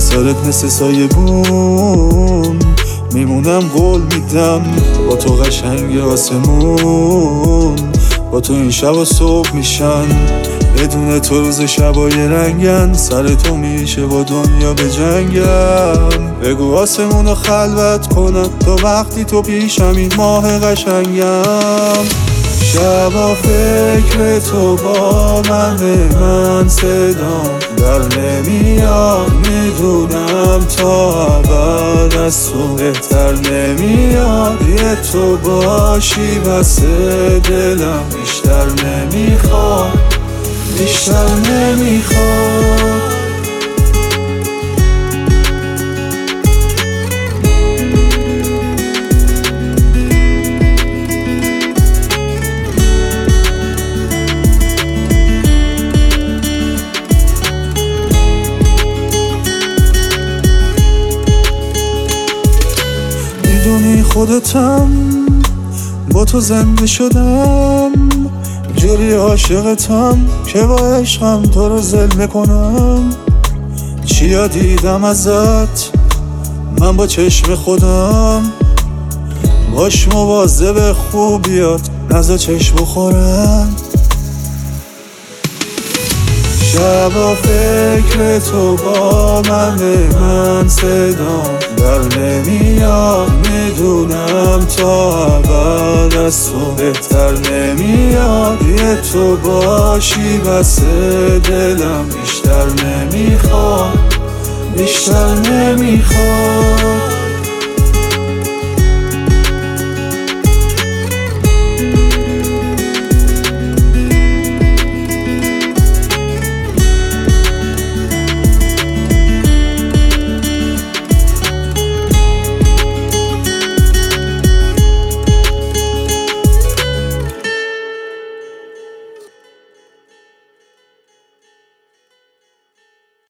سرت مثل سایه بون میمونم، قول میدم با تو قشنگ آسمون، با تو این شب و صبح میشن، بدون تو روز شبای رنگن، سر تو میشه با دنیا به جنگم. بگو آسمونو خلوت کنم تا وقتی تو پیشم این ماه قشنگم. شبا فکر تو با من صدام در نمیاد، میدونم تا ابد از تو بهتر نمیاد. یه تو باشی بس دلم بیشتر نمیخواد، بیشتر نمیخواد. میدونی خودتم با تو زنده شدم، جوری عاشقتم که با عشقم تو رو ذل میکنم. چیا دیدم ازت من با چشم خودم، باش مواظب خوبیات نزا چشم بخورم. شبا فکر تو با من صدام در نمیاد، میدونم تا ابد از تو بهتر نمیاد. یه تو باشی بس دلم بیشتر نمیخواد، بیشتر نمیخواد.